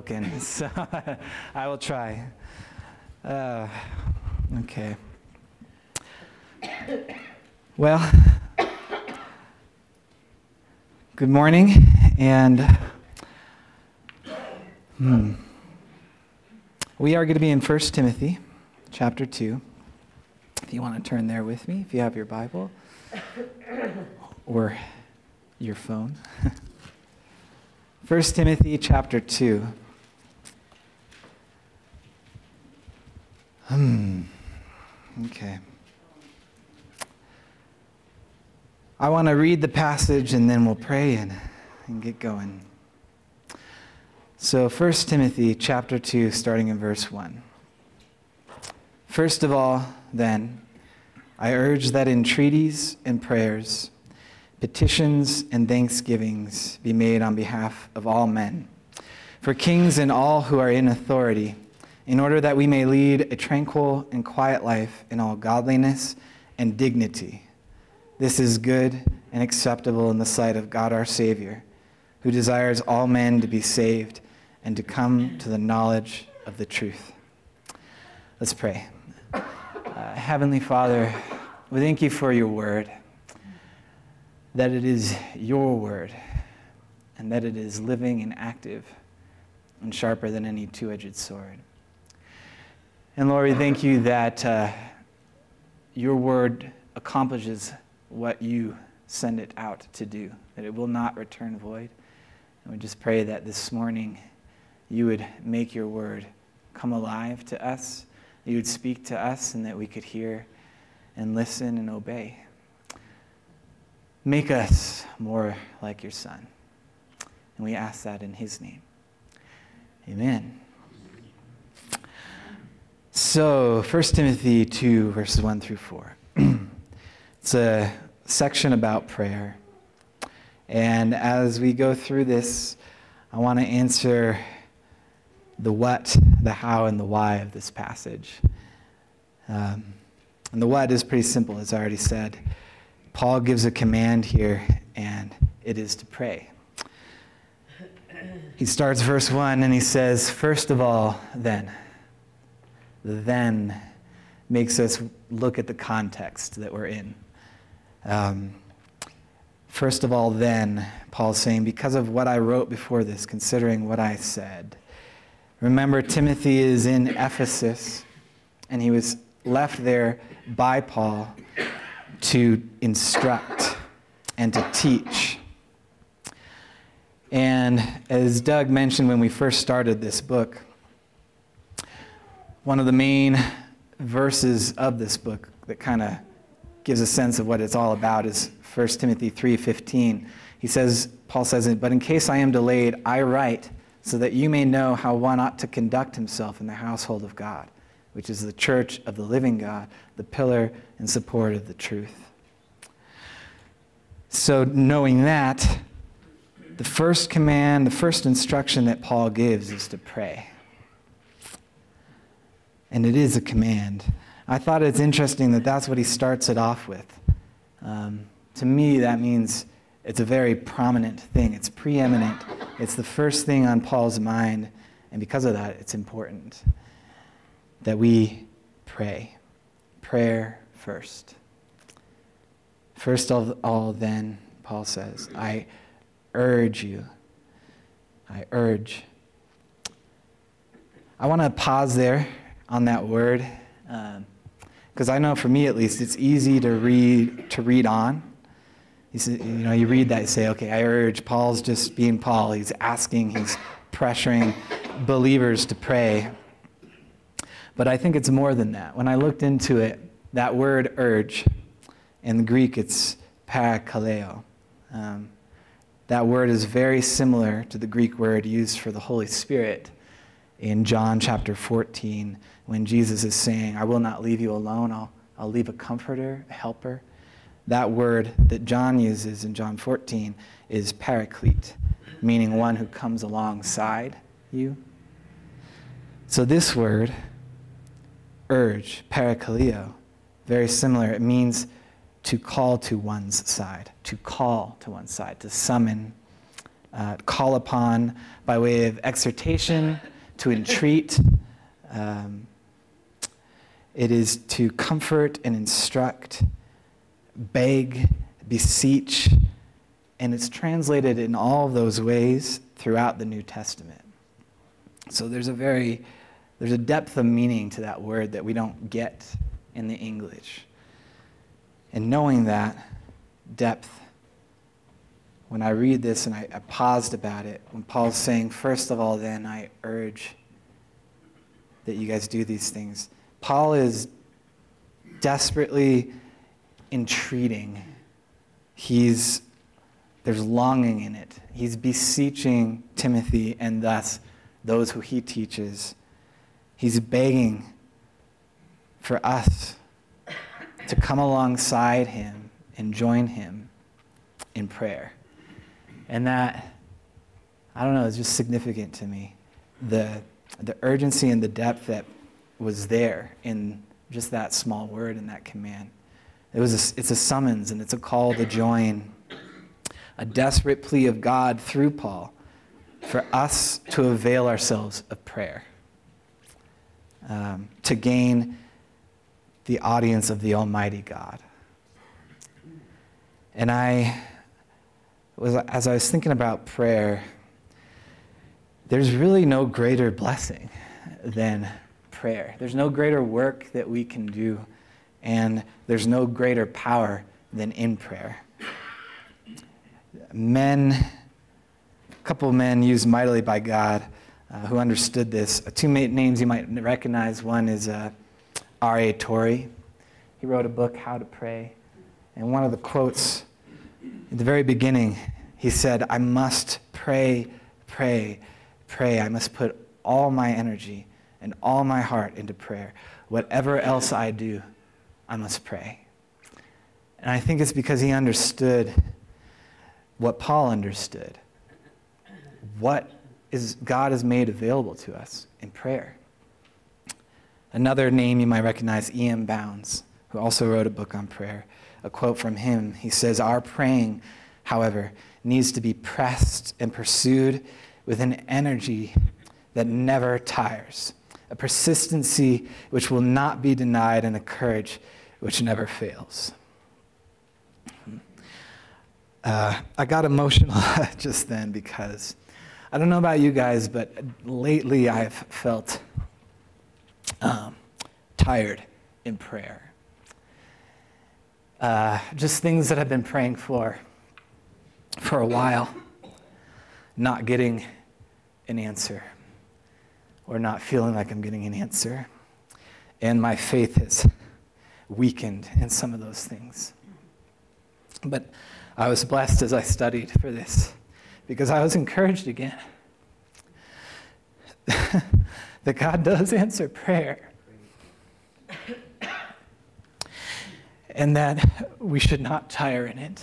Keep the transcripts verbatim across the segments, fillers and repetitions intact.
broken, so I will try. Uh, okay. Well, good morning, and hmm, we are going to be in First Timothy chapter two. If you want to turn there with me, if you have your Bible or your phone. First Timothy chapter two. Hmm. Okay. I want to read the passage and then we'll pray and, and get going. So First Timothy chapter two, starting in verse one. First of all, then, I urge that entreaties and prayers, petitions and thanksgivings be made on behalf of all men, for kings and all who are in authority, in order that we may lead a tranquil and quiet life in all godliness and dignity. This is good and acceptable in the sight of God our Savior, who desires all men to be saved and to come to the knowledge of the truth. Let's pray. Uh, Heavenly Father, we thank you for your word, that it is your word, and that it is living and active and sharper than any two-edged sword. And Lord, we thank you that uh, your word accomplishes what you send it out to do, that it will not return void. And we just pray that this morning you would make your word come alive to us, that you would speak to us, and that we could hear and listen and obey. Make us more like your Son. And we ask that in his name. Amen. So, First Timothy two, verses one through four. It's a section about prayer. And as we go through this, I want to answer the what, the how, and the why of this passage. Um, and the what is pretty simple, as I already said. Paul gives a command here, and it is to pray. He starts verse one, and he says, first of all, then. The then makes us look at the context that we're in. Um, first of all, then, Paul's saying, because of what I wrote before this, considering what I said. Remember, Timothy is in Ephesus, and he was left there by Paul to instruct and to teach. And as Doug mentioned when we first started this book, one of the main verses of this book that kind of gives a sense of what it's all about is First Timothy three fifteen. He says, Paul says, but in case I am delayed, I write so that you may know how one ought to conduct himself in the household of God, which is the church of the living God, the pillar and support of the truth. So knowing that, the first command, the first instruction that Paul gives is to pray. And it is a command. I thought it's interesting that that's what he starts it off with. Um, to me, that means it's a very prominent thing. It's preeminent. It's the first thing on Paul's mind, and because of that, it's important that we pray. Prayer first. First of all, then, Paul says, I urge you. I urge. I want to pause there on that word, because um, I know for me at least, it's easy to read to read on. You, see, you know, you read that, you say, okay, I urge. Paul's just being Paul. He's asking, he's pressuring believers to pray. But I think it's more than that. When I looked into it, that word urge, in the Greek it's parakaleo. Um, that word is very similar to the Greek word used for the Holy Spirit in John chapter fourteen, when Jesus is saying, I will not leave you alone, I'll, I'll leave a comforter, a helper. That word that John uses in John fourteen is paraclete, meaning one who comes alongside you. So this word, urge, parakaleo, very similar. It means to call to one's side, to call to one's side, to summon, uh, call upon by way of exhortation, to entreat. Um, it is to comfort and instruct, beg, beseech, and it's translated in all of those ways throughout the New Testament. So there's a very, there's a depth of meaning to that word that we don't get in the English. And knowing that depth, when I read this and I, I paused about it, when Paul's saying, first of all, then I urge that you guys do these things. Paul is desperately entreating. He's, there's longing in it. He's beseeching Timothy and thus those who he teaches. He's begging for us to come alongside him and join him in prayer. And that, I don't know, is just significant to me. The, the urgency and the depth that was there in just that small word and that command. It was a, it's a summons and it's a call to join. A desperate plea of God through Paul for us to avail ourselves of prayer. Um, to gain the audience of the Almighty God. And I was, as I was thinking about prayer, there's really no greater blessing than prayer. There's no greater work that we can do, and there's no greater power than in prayer. Men, a couple of men used mightily by God uh, who understood this. Uh, two names you might recognize. One is uh, R A Torrey. He wrote a book, How to Pray. And one of the quotes at the very beginning, he said, I must pray, pray, pray. I must put all my energy and all my heart into prayer. Whatever else I do, I must pray. And I think it's because he understood what Paul understood. What is God has made available to us in prayer. Another name you might recognize, E M Bounds, who also wrote a book on prayer. A quote from him, he says, our praying, however, needs to be pressed and pursued with an energy that never tires, a persistency which will not be denied, and a courage which never fails. Uh, I got emotional just then because I don't know about you guys, but lately I've felt um, tired in prayer. Uh, just things that I've been praying for for a while, not getting an answer, or not feeling like I'm getting an answer. And my faith has weakened in some of those things. But I was blessed as I studied for this, because I was encouraged again that God does answer prayer. And that we should not tire in it.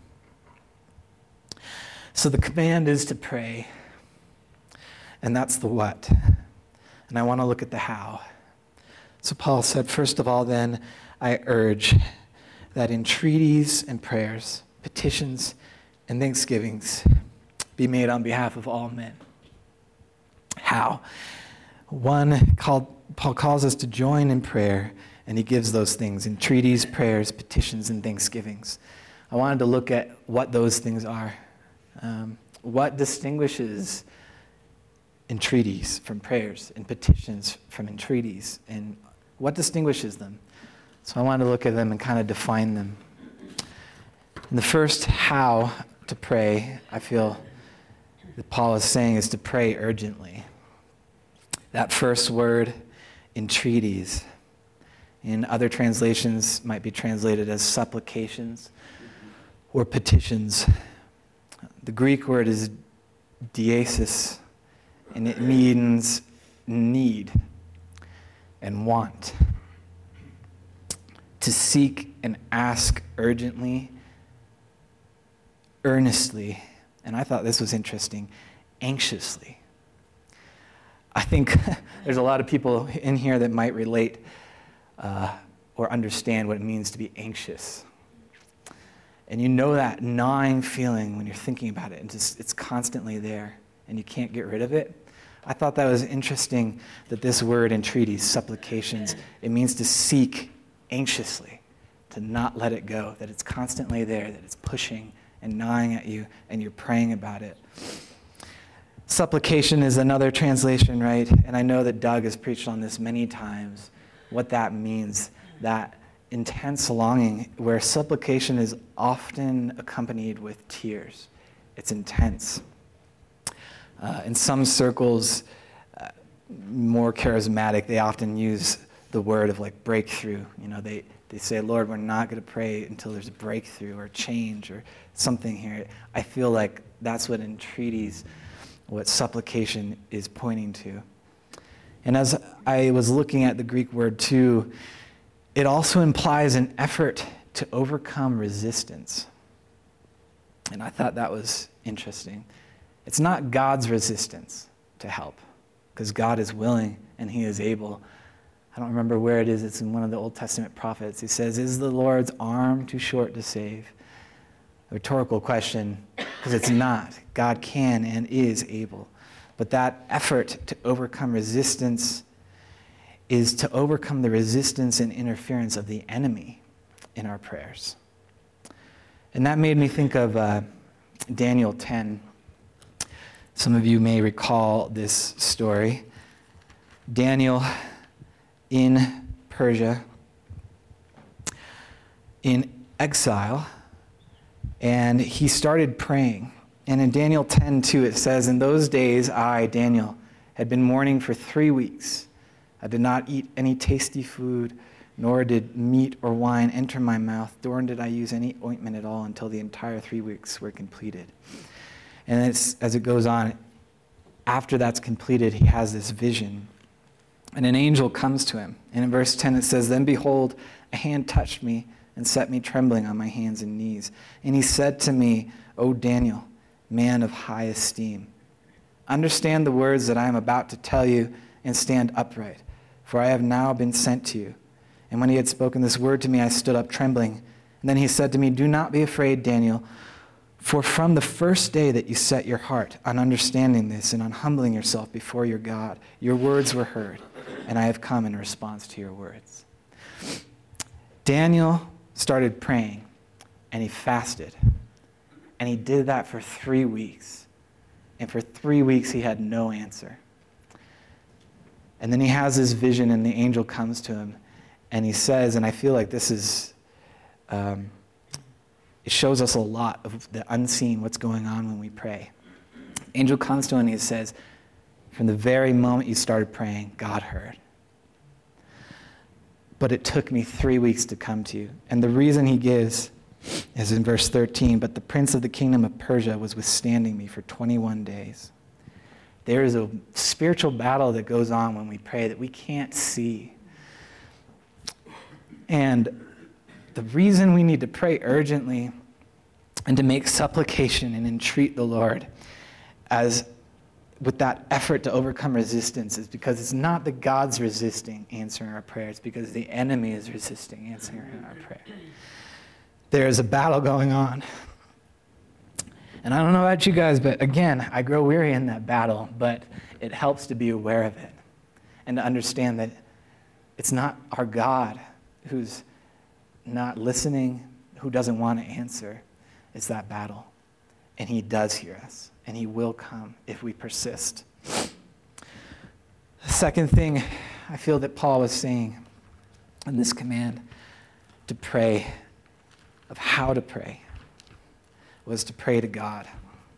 So the command is to pray, and that's the what. And I want to look at the how. So Paul said, first of all, then, I urge that entreaties and prayers, petitions and thanksgivings be made on behalf of all men. How? One, called, Paul calls us to join in prayer, and he gives those things, entreaties, prayers, petitions, and thanksgivings. I wanted to look at what those things are. Um, what distinguishes entreaties from prayers and petitions from entreaties, and what distinguishes them? So I wanted to look at them and kind of define them. And the first how to pray, I feel that Paul is saying, is to pray urgently. That first word, entreaties, in other translations might be translated as supplications or petitions. The Greek word is diesis, and it means need and want. To seek and ask urgently, earnestly, and I thought this was interesting, anxiously. I think there's a lot of people in here that might relate uh, or understand what it means to be anxious. And you know that gnawing feeling when you're thinking about it, and just it's constantly there, and you can't get rid of it. I thought that was interesting that this word entreaties, supplications, it means to seek anxiously, to not let it go, that it's constantly there, that it's pushing and gnawing at you, and you're praying about it. Supplication is another translation, right? And I know that Doug has preached on this many times, what that means, that intense longing where supplication is often accompanied with tears. It's intense. Uh, in some circles, uh, more charismatic, they often use the word of like breakthrough. You know, they, they say, Lord, we're not going to pray until there's a breakthrough or change or something here. I feel like that's what entreaties, what supplication is pointing to. And as I was looking at the Greek word too, it also implies an effort to overcome resistance. And I thought that was interesting. It's not God's resistance to help, because God is willing and he is able. I don't remember where it is. It's in one of the Old Testament prophets. He says, is the Lord's arm too short to save? A rhetorical question, because it's not. God can and is able. But that effort to overcome resistance is to overcome the resistance and interference of the enemy in our prayers. And that made me think of uh, Daniel ten. Some of you may recall this story. Daniel in Persia, in exile, and he started praying. And in Daniel ten two it says, in those days I, Daniel, had been mourning for three weeks. I did not eat any tasty food, nor did meat or wine enter my mouth, nor did I use any ointment at all until the entire three weeks were completed. And it's, as it goes on, after that's completed, he has this vision. And an angel comes to him. And in verse ten it says, then behold, a hand touched me and set me trembling on my hands and knees. And he said to me, O Daniel, man of high esteem, understand the words that I am about to tell you and stand upright, for I have now been sent to you. And when he had spoken this word to me, I stood up trembling. And then he said to me, do not be afraid, Daniel, for from the first day that you set your heart on understanding this and on humbling yourself before your God, your words were heard, and I have come in response to your words. Daniel started praying, and he fasted. And he did that for three weeks. And for three weeks, he had no answer. And then he has this vision, and the angel comes to him, and he says, and I feel like this is, um, it shows us a lot of the unseen, what's going on when we pray. Angel comes to him, and he says, from the very moment you started praying, God heard. But it took me three weeks to come to you. And the reason he gives is in verse thirteen, but the prince of the kingdom of Persia was withstanding me for twenty-one days. There is a spiritual battle that goes on when we pray that we can't see. And the reason we need to pray urgently and to make supplication and entreat the Lord as with that effort to overcome resistance is because it's not that God's resisting answering our prayers, it's because the enemy is resisting answering our prayer. There is a battle going on. And I don't know about you guys, but again, I grow weary in that battle, but it helps to be aware of it and to understand that it's not our God who's not listening, who doesn't want to answer. It's that battle. And he does hear us, and he will come if we persist. The second thing I feel that Paul was saying in this command to pray, of how to pray, was to pray to God.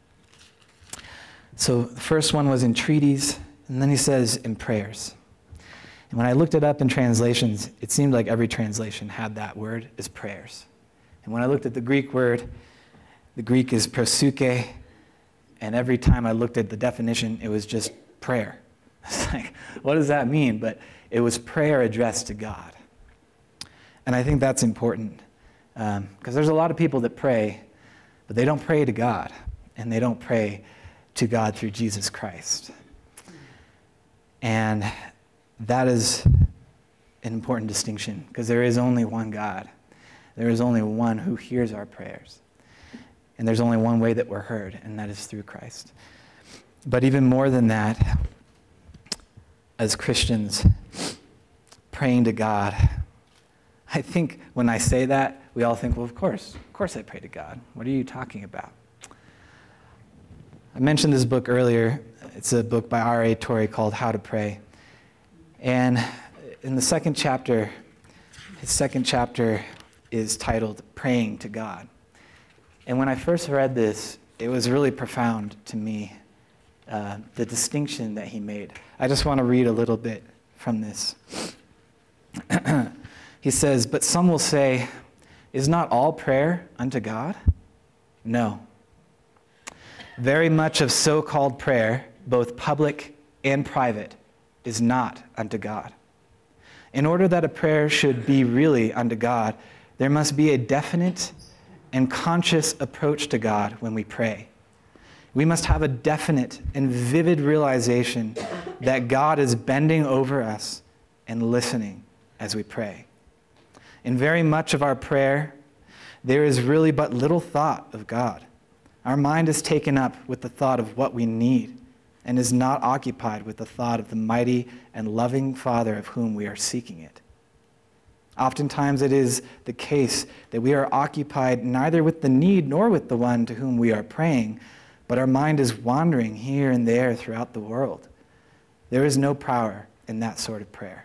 So the first one was entreaties, and then he says in prayers. And when I looked it up in translations, it seemed like every translation had that word as prayers. And when I looked at the Greek word, the Greek is proseuche, and every time I looked at the definition, it was just prayer. It's like, what does that mean? But it was prayer addressed to God. And I think that's important, because um, there's a lot of people that pray, but they don't pray to God, and they don't pray to God through Jesus Christ. And that is an important distinction, because there is only one God. There is only one who hears our prayers. And there's only one way that we're heard, and that is through Christ. But even more than that, as Christians, praying to God, I think when I say that, we all think, well, of course, of course I pray to God. What are you talking about? I mentioned this book earlier. It's a book by R A Torrey called How to Pray. And in the second chapter, his second chapter is titled Praying to God. And when I first read this, it was really profound to me, uh, the distinction that he made. I just want to read a little bit from this. He says, "But some will say, is not all prayer unto God? No. Very much of so-called prayer, both public and private, is not unto God. In order that a prayer should be really unto God, there must be a definite and conscious approach to God when we pray. We must have a definite and vivid realization that God is bending over us and listening as we pray. In very much of our prayer, there is really but little thought of God. Our mind is taken up with the thought of what we need and is not occupied with the thought of the mighty and loving Father of whom we are seeking it. Oftentimes it is the case that we are occupied neither with the need nor with the one to whom we are praying, but our mind is wandering here and there throughout the world. There is no power in that sort of prayer.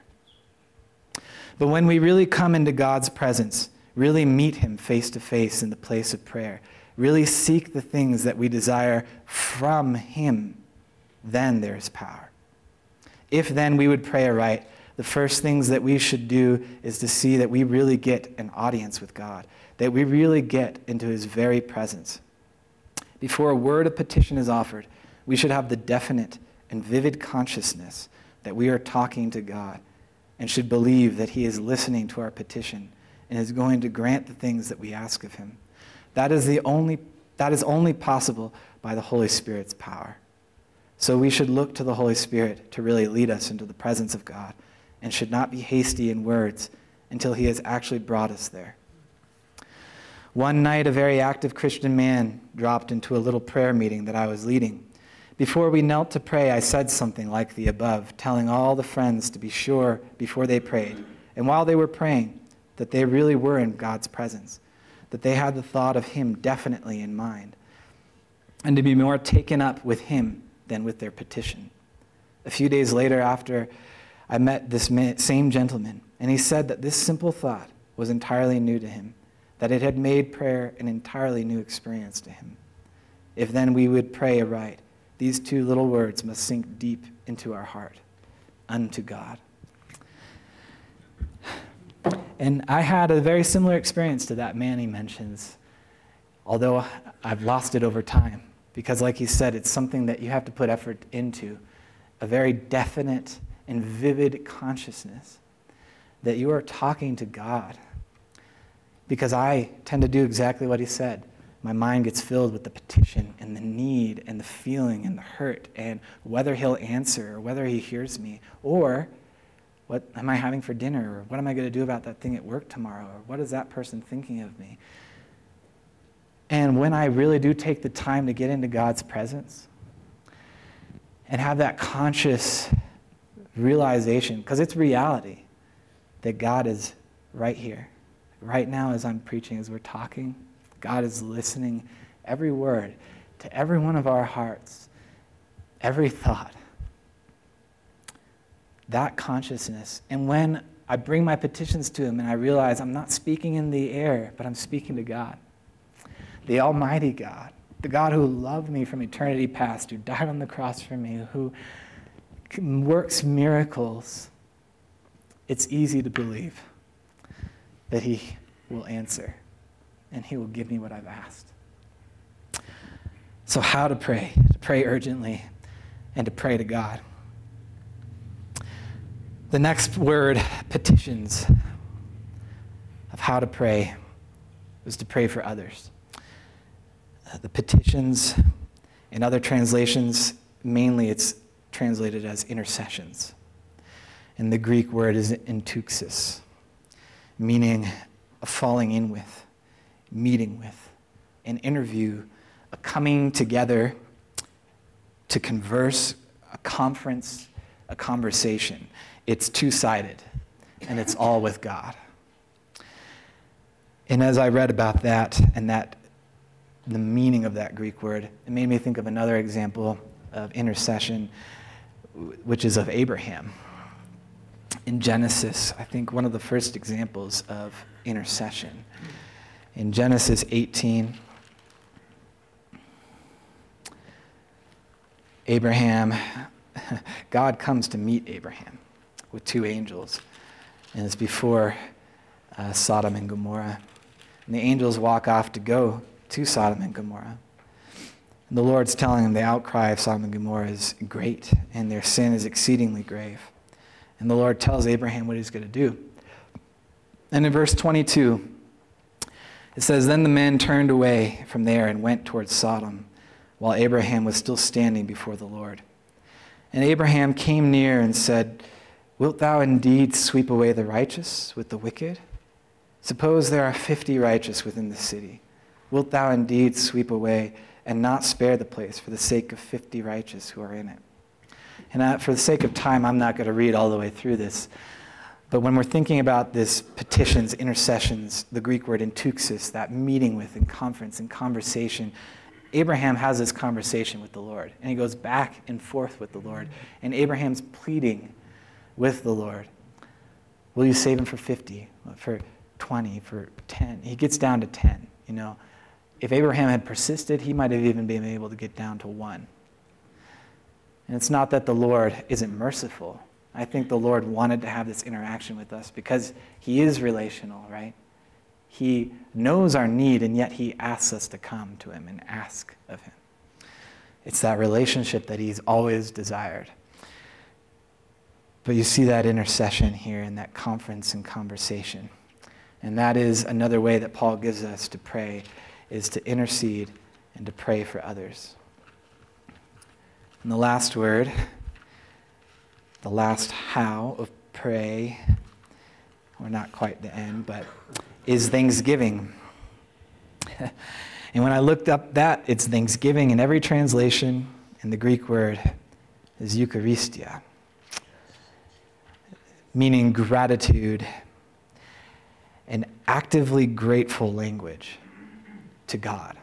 But when we really come into God's presence, really meet him face to face in the place of prayer, really seek the things that we desire from him, then there is power. If then we would pray aright, the first things that we should do is to see that we really get an audience with God, that we really get into his very presence. Before a word of petition is offered, we should have the definite and vivid consciousness that we are talking to God and should believe that he is listening to our petition and is going to grant the things that we ask of him. That is the only, that is only possible by the Holy Spirit's power. So we should look to the Holy Spirit to really lead us into the presence of God and should not be hasty in words until he has actually brought us there. One night, a very active Christian man dropped into a little prayer meeting that I was leading. Before we knelt to pray, I said something like the above, telling all the friends to be sure before they prayed, and while they were praying, that they really were in God's presence, that they had the thought of him definitely in mind, and to be more taken up with him than with their petition. A few days later, after I met this same gentleman, and he said that this simple thought was entirely new to him, that it had made prayer an entirely new experience to him. If then we would pray aright, these two little words must sink deep into our heart, unto God. And I had a very similar experience to that man he mentions, although I've lost it over time. Because like he said, it's something that you have to put effort into, a very definite and vivid consciousness that you are talking to God. Because I tend to do exactly what he said. My mind gets filled with the petition and the need and the feeling and the hurt and whether he'll answer or whether he hears me, or what am I having for dinner, or what am I going to do about that thing at work tomorrow, or what is that person thinking of me? And when I really do take the time to get into God's presence and have that conscious realization, because it's reality, that God is right here. Right now as I'm preaching, as we're talking, God is listening every word to every one of our hearts, every thought. That consciousness. And when I bring my petitions to him and I realize I'm not speaking in the air, but I'm speaking to God, the Almighty God, the God who loved me from eternity past, who died on the cross for me, who works miracles, it's easy to believe that he will answer and he will give me what I've asked. So how to pray? To pray urgently and to pray to God. The next word, petitions, of how to pray, was to pray for others. Uh, the petitions, in other translations, mainly it's translated as intercessions. And the Greek word is enteuxis, meaning a falling in with, meeting with, an interview, a coming together to converse, a conference, a conversation. It's two-sided, and it's all with God. And as I read about that and that, the meaning of that Greek word, it made me think of another example of intercession, which is of Abraham. In Genesis, I think one of the first examples of intercession. In Genesis eighteen, Abraham, God comes to meet Abraham with two angels, and it's before uh, Sodom and Gomorrah. And the angels walk off to go to Sodom and Gomorrah. And the Lord's telling them the outcry of Sodom and Gomorrah is great, and their sin is exceedingly grave. And the Lord tells Abraham what he's going to do. And in verse twenty-two, it says, "Then the men turned away from there and went towards Sodom, while Abraham was still standing before the Lord. And Abraham came near and said, 'Wilt thou indeed sweep away the righteous with the wicked? Suppose there are fifty righteous within the city. Wilt thou indeed sweep away and not spare the place for the sake of fifty righteous who are in it?'" And I, for the sake of time, I'm not going to read all the way through this. But when we're thinking about this petitions, intercessions, the Greek word entuxis, that meeting with and conference and conversation, Abraham has this conversation with the Lord. And he goes back and forth with the Lord. And Abraham's pleading with the Lord. Will you save him for fifty, for twenty, for ten? He gets down to ten, you know. If Abraham had persisted, he might have even been able to get down to one. And it's not that the Lord isn't merciful. I think the Lord wanted to have this interaction with us because he is relational, right? He knows our need, and yet he asks us to come to him and ask of him. It's that relationship that he's always desired. But you see that intercession here in that conference and conversation. And that is another way that Paul gives us to pray, is to intercede and to pray for others. And the last word, the last how of pray, or not quite the end, but is thanksgiving. And when I looked up that, it's thanksgiving in every translation, and the Greek word is Eucharistia, meaning gratitude, an actively grateful language to God.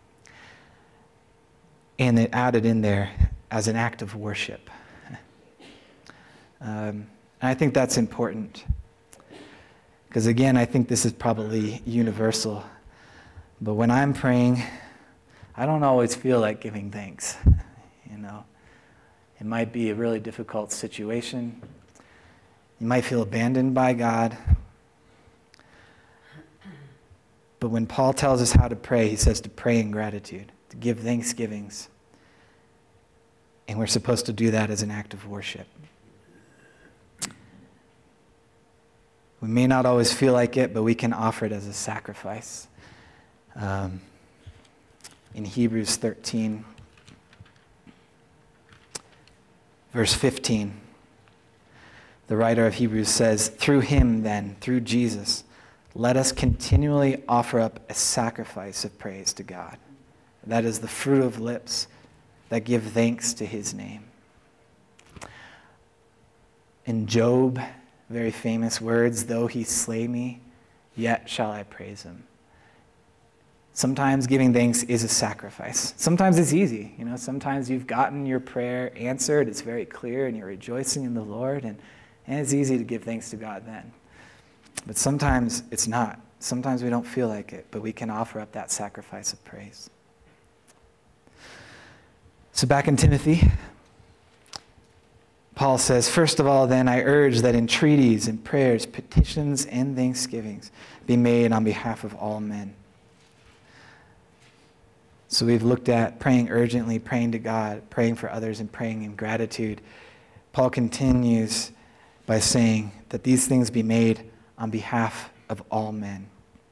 And it added in there as an act of worship. Um, and I think that's important. Because again, I think this is probably universal. But when I'm praying, I don't always feel like giving thanks. You know, it might be a really difficult situation. You might feel abandoned by God. But when Paul tells us how to pray, he says to pray in gratitude, to give thanksgivings. And we're supposed to do that as an act of worship. We may not always feel like it, but we can offer it as a sacrifice. Um, in Hebrews thirteen, verse fifteen, the writer of Hebrews says, "Through him then, through Jesus, let us continually offer up a sacrifice of praise to God. That is the fruit of lips that give thanks to his name." In Job, very famous words, "Though he slay me, yet shall I praise him." Sometimes giving thanks is a sacrifice. Sometimes it's easy. You know, sometimes you've gotten your prayer answered, it's very clear, and you're rejoicing in the Lord, and, and it's easy to give thanks to God then. But sometimes it's not. Sometimes we don't feel like it, but we can offer up that sacrifice of praise. So back in Timothy, Paul says, "First of all, then, I urge that entreaties and prayers, petitions and thanksgivings be made on behalf of all men." So we've looked at praying urgently, praying to God, praying for others, and praying in gratitude. Paul continues by saying that these things be made on behalf of all men.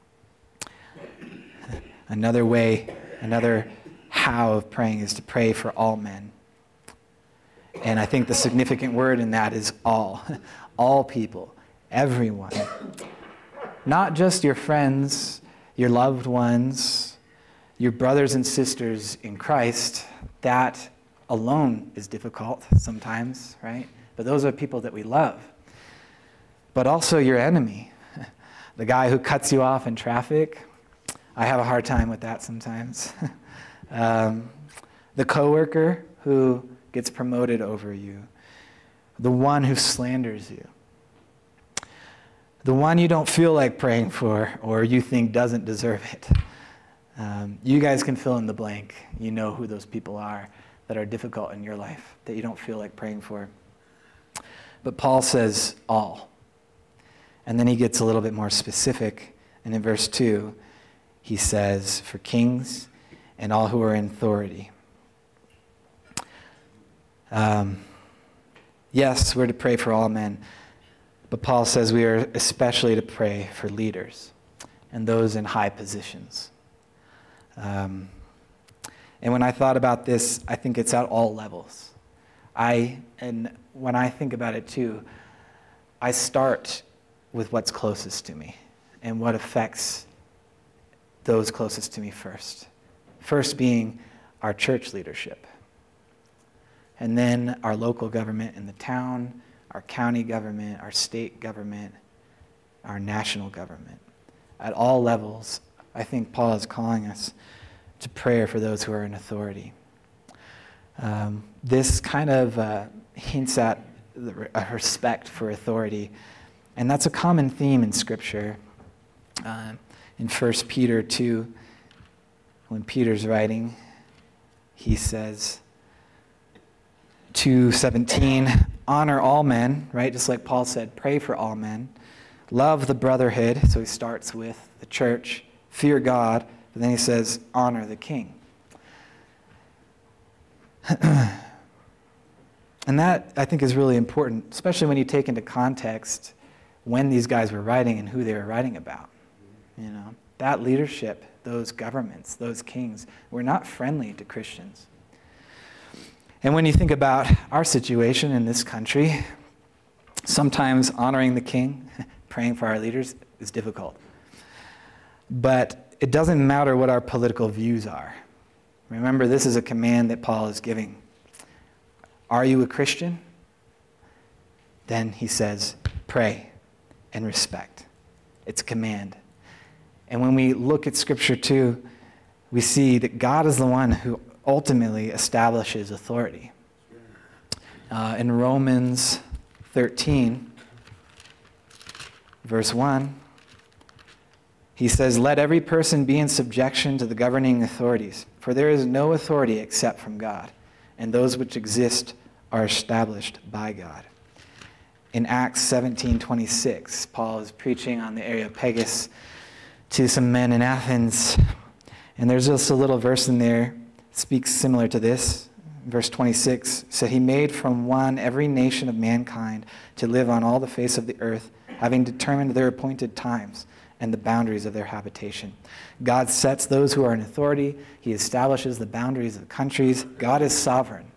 Another way, another how of praying is to pray for all men. And I think the significant word in that is all. All people, everyone. not just your friends, your loved ones, your brothers and sisters in Christ. That alone is difficult sometimes, right? But those are people that we love. But also your enemy, the guy who cuts you off in traffic. I have a hard time with that sometimes. um, the coworker who gets promoted over you. The one who slanders you. The one you don't feel like praying for or you think doesn't deserve it. Um, you guys can fill in the blank. You know who those people are that are difficult in your life, that you don't feel like praying for. But Paul says all. And then he gets a little bit more specific. And in verse two, he says, for kings and all who are in authority. Um, yes, we're to pray for all men. But Paul says we are especially to pray for leaders and those in high positions. Um, and when I thought about this, I think it's at all levels. I and when I think about it too, I start with what's closest to me and what affects those closest to me first. First being our church leadership. And then our local government in the town, our county government, our state government, our national government. At all levels, I think Paul is calling us to prayer for those who are in authority. Um, this kind of uh, hints at the, a respect for authority, and that's a common theme in Scripture. Uh, in First Peter two, when Peter's writing, he says, two seventeen, honor all men, right? Just like Paul said, pray for all men. Love the brotherhood, so he starts with the church. Fear God, but then he says, honor the king. And that, I think, is really important, especially when you take into context when these guys were writing and who they were writing about. You know, that leadership, those governments, those kings, were not friendly to Christians. And when you think about our situation in this country, sometimes honoring the king, praying for our leaders, is difficult. But it doesn't matter what our political views are. Remember, this is a command that Paul is giving. Are you a Christian? Then he says, pray and respect. It's a command. And when we look at Scripture too, we see that God is the one who ultimately establishes authority. Uh, in Romans thirteen, verse one, he says, let every person be in subjection to the governing authorities, for there is no authority except from God, and those which exist are established by God. In Acts seventeen twenty-six, Paul is preaching on the Areopagus to some men in Athens, and there's just a little verse in there that speaks similar to this. Verse twenty-six said, he made from one every nation of mankind to live on all the face of the earth, having determined their appointed times and the boundaries of their habitation. God sets those who are in authority. He establishes the boundaries of countries. God is sovereign.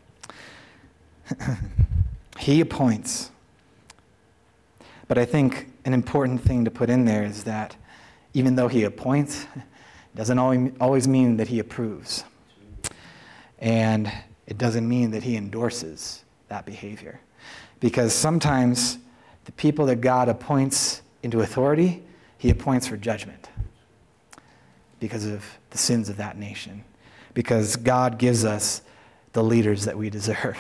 He appoints. But I think an important thing to put in there is that even though he appoints, it doesn't always mean that he approves. And it doesn't mean that he endorses that behavior. Because sometimes the people that God appoints into authority, he appoints for judgment because of the sins of that nation. Because God gives us the leaders that we deserve.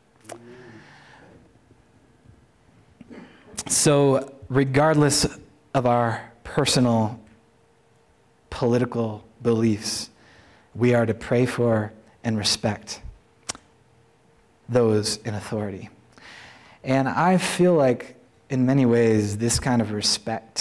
So regardless of our personal political beliefs, we are to pray for and respect those in authority. And I feel like in many ways this kind of respect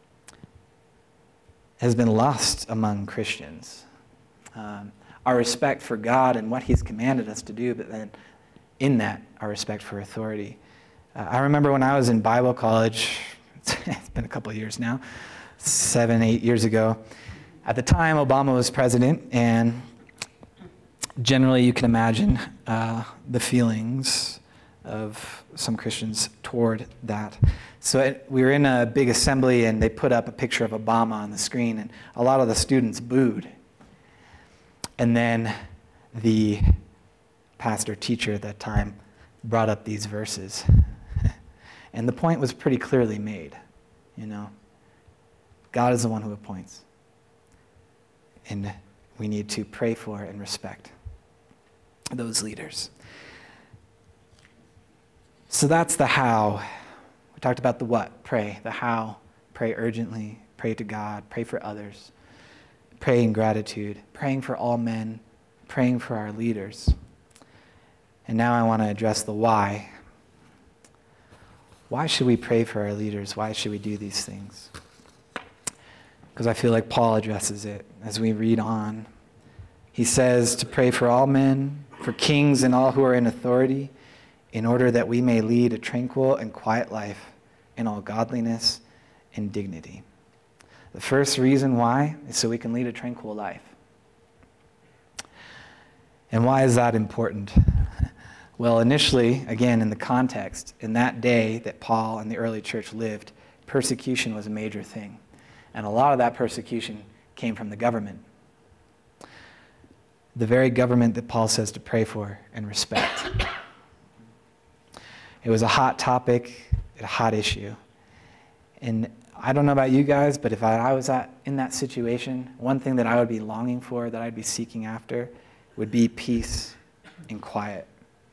has been lost among Christians. Um, our respect for God and what he's commanded us to do, but then in that, our respect for authority. Uh, I remember when I was in Bible college, it's been a couple of years now, seven, eight years ago. At the time, Obama was president, and generally you can imagine uh, the feelings of some Christians toward that. So it, we were in a big assembly, and they put up a picture of Obama on the screen, and a lot of the students booed. And then the pastor teacher at that time brought up these verses. And the point was pretty clearly made, you know. God is the one who appoints. And we need to pray for and respect those leaders. So that's the how. We talked about the what, pray. The how, pray urgently, pray to God, pray for others, pray in gratitude, praying for all men, praying for our leaders. And now I want to address the why. Why should we pray for our leaders? Why should we do these things? Because I feel like Paul addresses it as we read on. He says to pray for all men, for kings and all who are in authority, in order that we may lead a tranquil and quiet life in all godliness and dignity. The first reason why is so we can lead a tranquil life. And why is that important? Well, initially, again, in the context, in that day that Paul and the early church lived, persecution was a major thing. And a lot of that persecution came from the government. The very government that Paul says to pray for and respect. It was a hot topic, a hot issue. And I don't know about you guys, but if I, I was at, in that situation, one thing that I would be longing for, that I'd be seeking after, would be peace and quiet.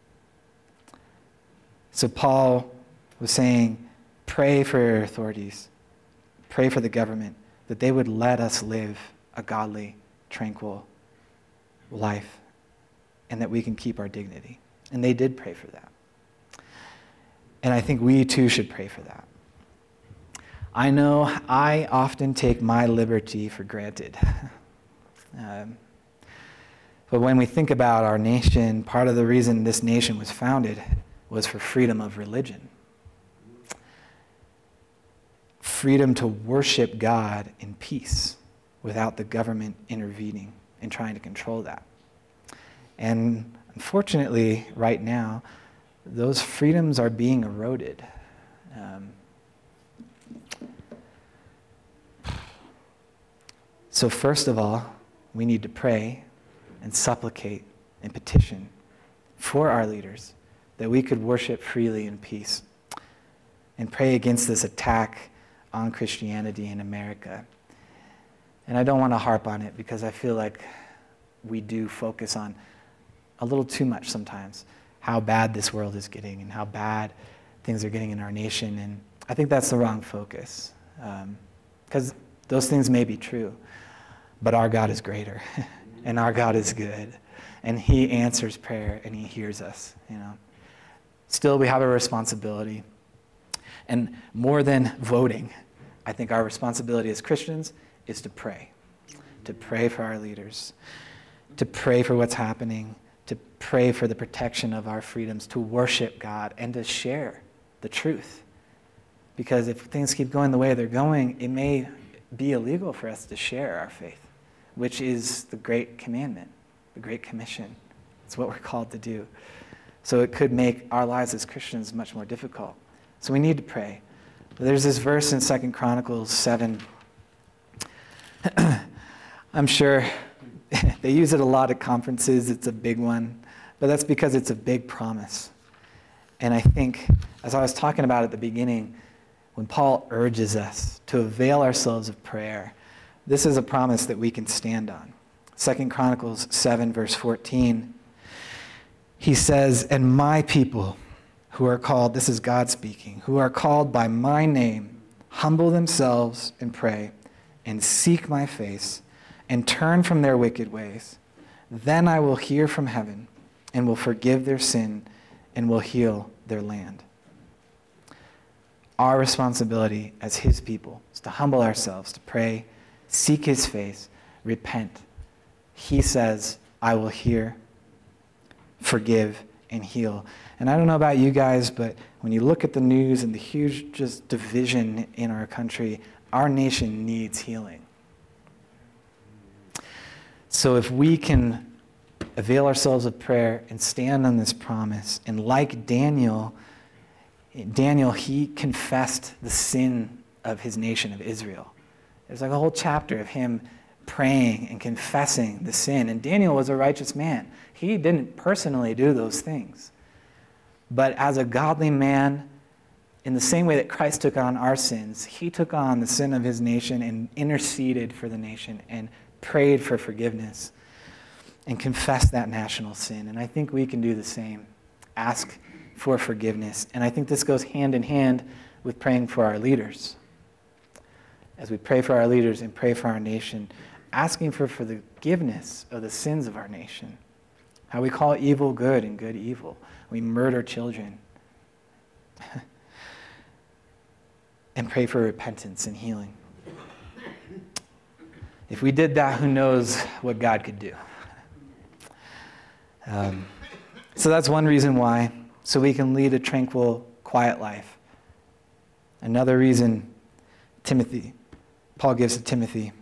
So Paul was saying, pray for your authorities, pray for the government, that they would let us live a godly, tranquil life, and that we can keep our dignity. And they did pray for that. And I think we too should pray for that. I know I often take my liberty for granted. um, but when we think about our nation, part of the reason this nation was founded was for freedom of religion. Freedom to worship God in peace without the government intervening and trying to control that. And unfortunately, right now, those freedoms are being eroded. Um, so first of all, we need to pray and supplicate and petition for our leaders that we could worship freely in peace and pray against this attack on Christianity in America. And I don't want to harp on it because I feel like we do focus on a little too much sometimes how bad this world is getting and how bad things are getting in our nation. And I think that's the wrong focus. Because um, those things may be true, but our God is greater and our God is good. And he answers prayer and he hears us, you know. Still, we have a responsibility. And more than voting, I think our responsibility as Christians is to pray. To pray for our leaders. To pray for what's happening. To pray for the protection of our freedoms. To worship God and to share the truth. Because if things keep going the way they're going, it may be illegal for us to share our faith, which is the great commandment, the great commission. It's what we're called to do. So it could make our lives as Christians much more difficult. So we need to pray. There's this verse in Second Chronicles seven. I'm sure they use it a lot at conferences. It's a big one. But that's because it's a big promise. And I think, as I was talking about at the beginning, when Paul urges us to avail ourselves of prayer, this is a promise that we can stand on. Second Chronicles seven, verse fourteen. He says, "And my people who are called," this is God speaking, "who are called by my name, humble themselves and pray, and seek my face, and turn from their wicked ways. Then I will hear from heaven, and will forgive their sin, and will heal their land." Our responsibility as his people is to humble ourselves, to pray, seek his face, repent. He says, "I will hear, forgive, and heal." And I don't know about you guys, but when you look at the news and the huge just division in our country, our nation needs healing. So if we can avail ourselves of prayer and stand on this promise. And like Daniel, Daniel, he confessed the sin of his nation of Israel. There's like a whole chapter of him praying and confessing the sin. And Daniel was a righteous man. He didn't personally do those things. But as a godly man, in the same way that Christ took on our sins, he took on the sin of his nation and interceded for the nation and prayed for forgiveness and confessed that national sin. And I think we can do the same. Ask for forgiveness. And I think this goes hand in hand with praying for our leaders. As we pray for our leaders and pray for our nation, asking for forgiveness of the sins of our nation. How we call evil good and good evil. We murder children. And pray for repentance and healing. If we did that, who knows what God could do. Um, so that's one reason why, so we can lead a tranquil, quiet life. Another reason, Timothy, Paul gives to Timothy,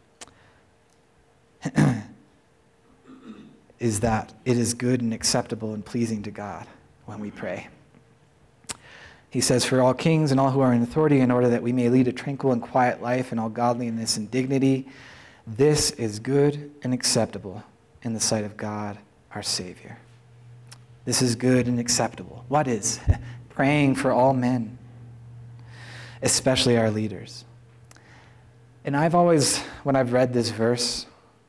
is that it is good and acceptable and pleasing to God when we pray. He says, for all kings and all who are in authority, in order that we may lead a tranquil and quiet life in all godliness and dignity, this is good and acceptable in the sight of God, our Savior. This is good and acceptable. What is? Praying for all men, especially our leaders. And I've always, when I've read this verse,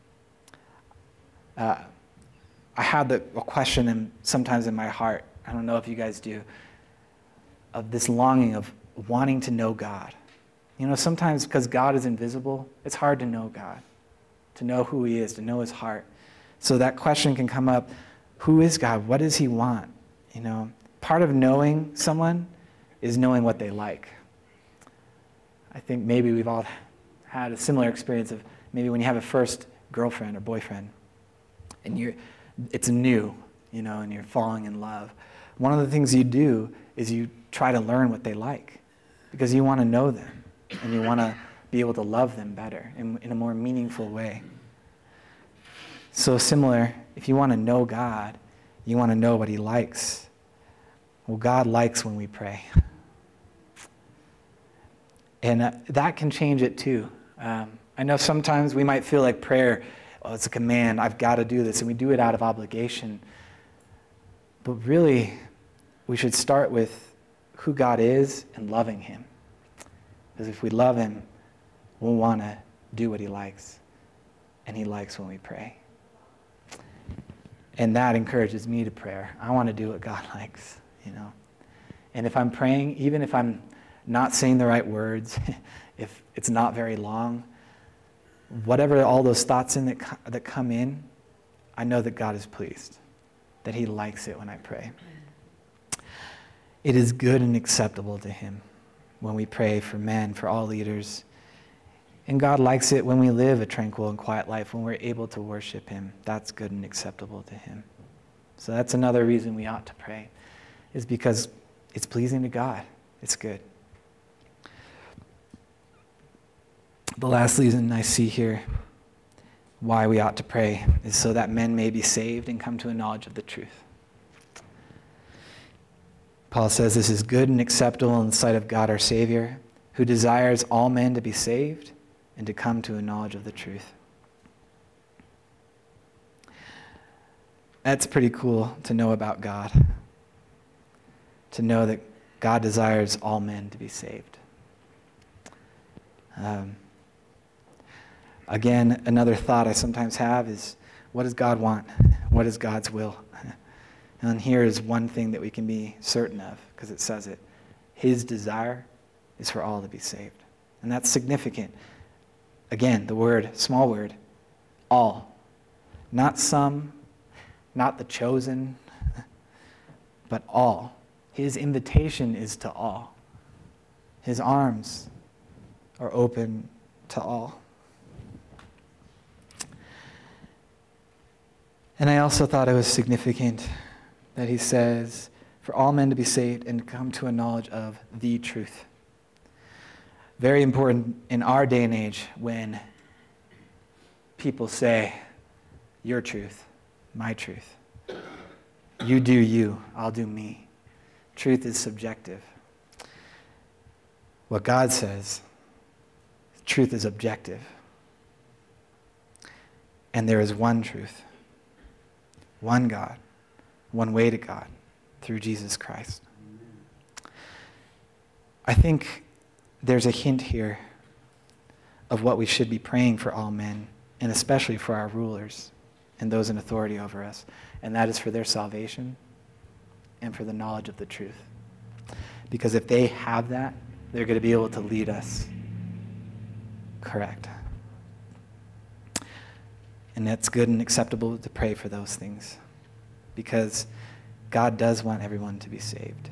uh, I had the, a question in, sometimes in my heart, I don't know if you guys do, of this longing of wanting to know God. You know, sometimes because God is invisible, it's hard to know God, to know who he is, to know his heart. So that question can come up, who is God? What does he want? You know, part of knowing someone is knowing what they like. I think maybe we've all had a similar experience of maybe when you have a first girlfriend or boyfriend and you're, it's new, you know, and you're falling in love. One of the things you do is you try to learn what they like because you want to know them and you want to be able to love them better in, in a more meaningful way. So similar, if you want to know God, you want to know what he likes. Well, God likes when we pray. And uh, that can change it too. Um, I know sometimes we might feel like prayer, oh, it's a command, I've got to do this, and we do it out of obligation. But really, we should start with who God is and loving him. Because if we love him, we'll want to do what he likes. And he likes when we pray. And that encourages me to prayer. I want to do what God likes, you know. And if I'm praying, even if I'm not saying the right words, if it's not very long, whatever all those thoughts in that, that come in, I know that God is pleased, that he likes it when I pray. It is good and acceptable to him when we pray for men, for all leaders. And God likes it when we live a tranquil and quiet life, when we're able to worship him. That's good and acceptable to him. So that's another reason we ought to pray, is because it's pleasing to God. It's good. The last reason I see here why we ought to pray is so that men may be saved and come to a knowledge of the truth. Paul says this is good and acceptable in the sight of God our Savior, who desires all men to be saved and to come to a knowledge of the truth. That's pretty cool to know about God. To know that God desires all men to be saved. Um, again, another thought I sometimes have is, what does God want? What is God's will? And here is one thing that we can be certain of, because it says it. His desire is for all to be saved. And that's significant. Again, the word, small word, all. Not some, not the chosen, but all. His invitation is to all. His arms are open to all. And I also thought it was significant that he says, for all men to be saved and to come to a knowledge of the truth. Very important in our day and age when people say, your truth, my truth. You do you, I'll do me. Truth is subjective. What God says, truth is objective. And there is one truth, one God, one way to God, through Jesus Christ. I think there's a hint here of what we should be praying for all men, and especially for our rulers and those in authority over us, and that is for their salvation and for the knowledge of the truth. Because if they have that, they're going to be able to lead us correct. And it's good and acceptable to pray for those things, because God does want everyone to be saved.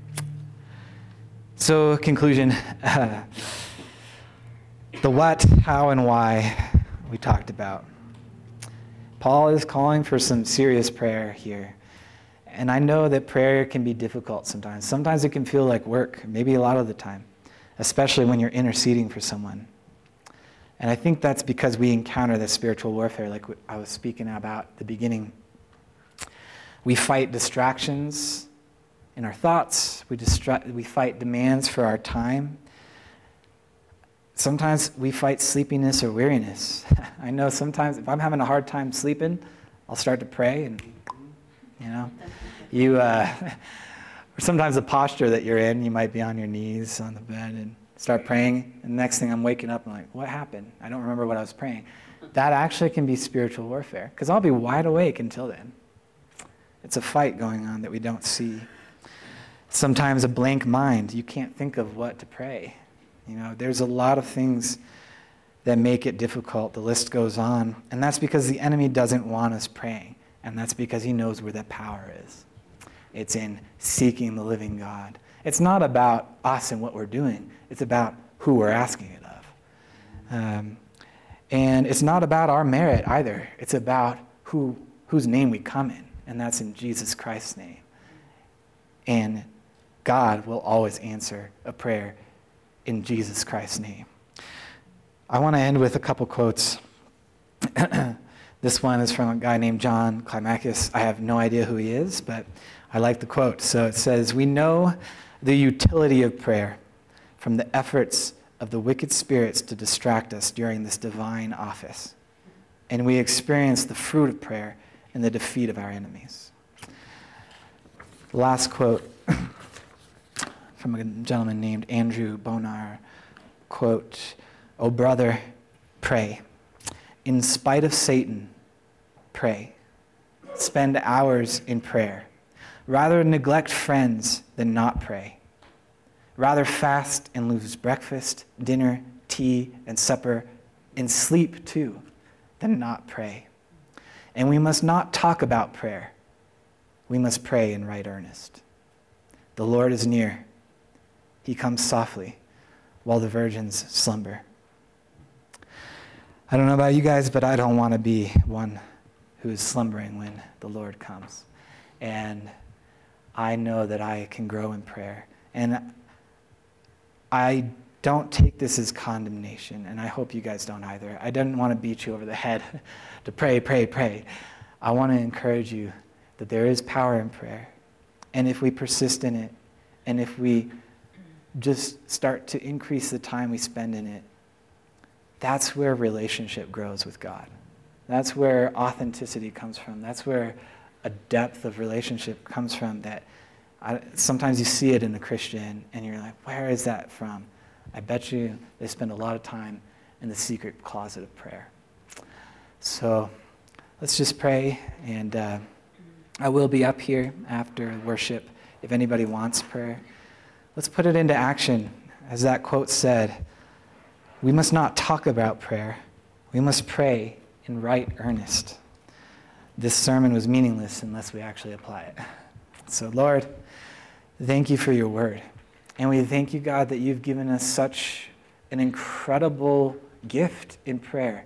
So, conclusion. Uh, the what, how, and why we talked about. Paul is calling for some serious prayer here. And I know that prayer can be difficult sometimes. Sometimes it can feel like work, maybe a lot of the time, especially when you're interceding for someone. And I think that's because we encounter this spiritual warfare, like I was speaking about at the beginning. We fight distractions in our thoughts. We, distra- we fight demands for our time. Sometimes we fight sleepiness or weariness. I know sometimes if I'm having a hard time sleeping, I'll start to pray, and you know, you. Uh, or sometimes the posture that you're in, you might be on your knees on the bed and start praying, and the next thing I'm waking up, I'm like, what happened? I don't remember what I was praying. That actually can be spiritual warfare, because I'll be wide awake until then. It's a fight going on that we don't see. Sometimes a blank mind. You can't think of what to pray. You know, there's a lot of things that make it difficult. The list goes on. And that's because the enemy doesn't want us praying. And that's because he knows where the power is. It's in seeking the living God. It's not about us and what we're doing. It's about who we're asking it of. Um, and it's not about our merit either. It's about who whose name we come in. And that's in Jesus Christ's name. And God will always answer a prayer in Jesus Christ's name. I want to end with a couple quotes. This one is from a guy named John Climacus. I have no idea who he is, but I like the quote. So it says, "We know the utility of prayer from the efforts of the wicked spirits to distract us during this divine office. And we experience the fruit of prayer in the defeat of our enemies." Last quote from a gentleman named Andrew Bonar. Quote, "O brother, pray. In spite of Satan, pray. Spend hours in prayer. Rather neglect friends than not pray. Rather fast and lose breakfast, dinner, tea, and supper, and sleep too, than not pray. And we must not talk about prayer. We must pray in right earnest. The Lord is near. He comes softly while the virgins slumber." I don't know about you guys, but I don't want to be one who is slumbering when the Lord comes. And I know that I can grow in prayer. And I don't take this as condemnation, and I hope you guys don't either. I didn't want to beat you over the head to pray, pray, pray. I want to encourage you that there is power in prayer. And if we persist in it, and if we just start to increase the time we spend in it, that's where relationship grows with God. That's where authenticity comes from. That's where a depth of relationship comes from that I, sometimes you see it in a Christian and you're like, where is that from? I bet you they spend a lot of time in the secret closet of prayer. So let's just pray, and uh, I will be up here after worship if anybody wants prayer. Let's put it into action. As that quote said, we must not talk about prayer. We must pray in right earnest. This sermon was meaningless unless we actually apply it. So, Lord, thank you for your word. And we thank you, God, that you've given us such an incredible gift in prayer.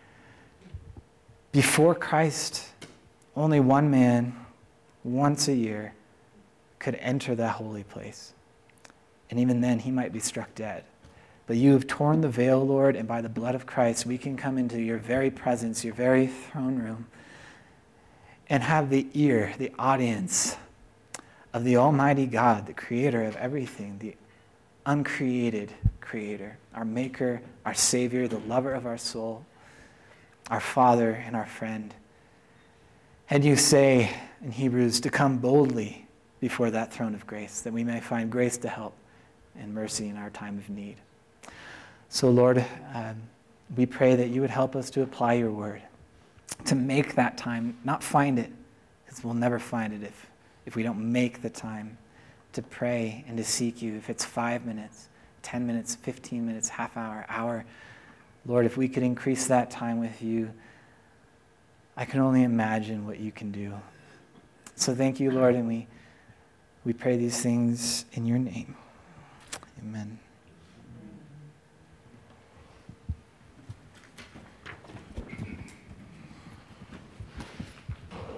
Before Christ, only one man, once a year, could enter that holy place. And even then, he might be struck dead. But you have torn the veil, Lord, and by the blood of Christ, we can come into your very presence, your very throne room, and have the ear, the audience of the Almighty God, the creator of everything, the uncreated creator, our maker, our savior, the lover of our soul, our Father and our friend. And you say in Hebrews to come boldly before that throne of grace, that we may find grace to help and mercy in our time of need. So Lord, um, we pray that you would help us to apply your word, to make that time, not find it, because we'll never find it if, if we don't make the time to pray and to seek you. If it's five minutes, ten minutes, fifteen minutes, half hour, hour, Lord, if we could increase that time with you, I can only imagine what you can do. So thank you, Lord, and we, we pray these things in your name. Amen.